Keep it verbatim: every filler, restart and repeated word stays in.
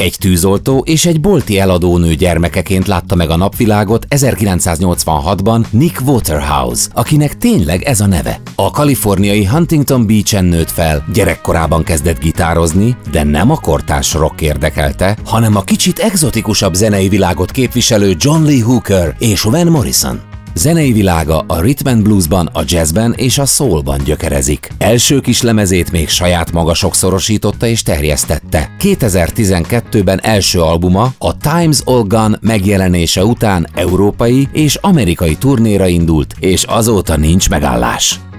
Egy tűzoltó és egy bolti eladónő gyermekeként látta meg a napvilágot ezerkilencszáznyolcvanhatban Nick Waterhouse, akinek tényleg ez a neve. A kaliforniai Huntington Beach-en nőtt fel, gyerekkorában kezdett gitározni, de nem a kortárs rock érdekelte, hanem a kicsit egzotikusabb zenei világot képviselő John Lee Hooker és Van Morrison. Zenei világa a rhythm and bluesban, a jazzben és a soulban gyökerezik. Első kis lemezét még saját maga sokszorosította és terjesztette. kétezer-tizenkettőben első albuma, a Time's All Gone megjelenése után európai és amerikai turnéra indult, és azóta nincs megállás.